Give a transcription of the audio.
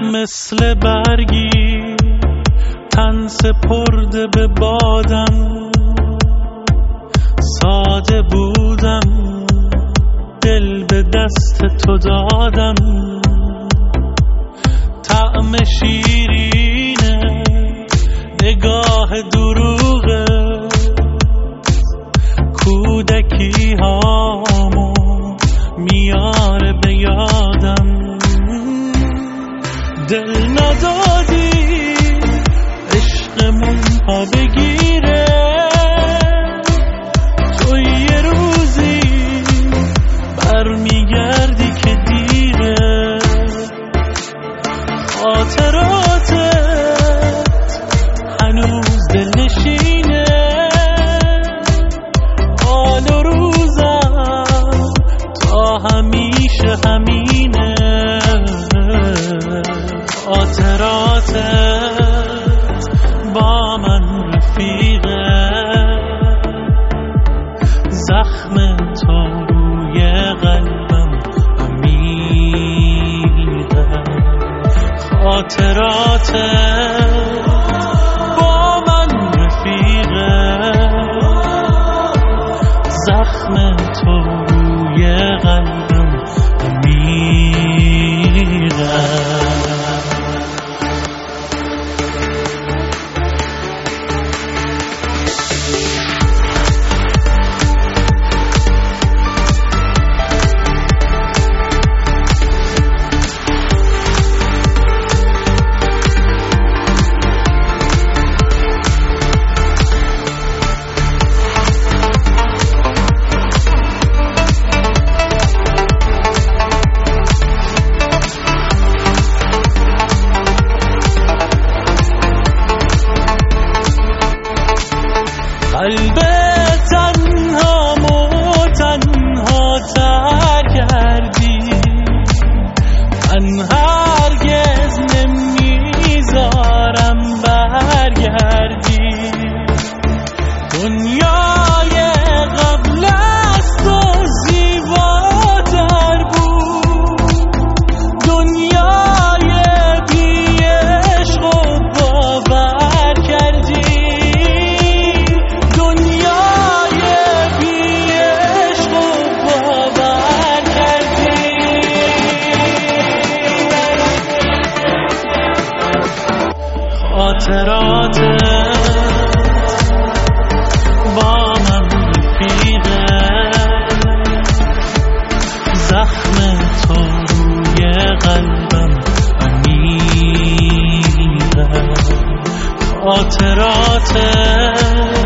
مثل برگی تن سپرده به بادم، ساده بودم دل به دست تو دادم. طعم شیرینه نگاه دروغه، کودکی هامو میاره به یادم. دل ندادی عشقمون پا بگیره، تو یه روزی برمیگردی که دیره. خاطراتت هنوز دلنشینه، حال و روزم تا همیشه همینه. خاطراتت با من رفیقه، زخم تو روی قلبم عمیقه. خاطراتت با من رفیقه، زخم تو روی قلبم عمیقه. قلب تنهامو تنها تر کردی، من هرگز نمیذارم برگردی. دنیای قبل از تو زیباتر بود، دنیای بی عشق و باور کردی. خاطراتت با من رفیقه، زخم تو روی قلبم عمیقه. خاطراتت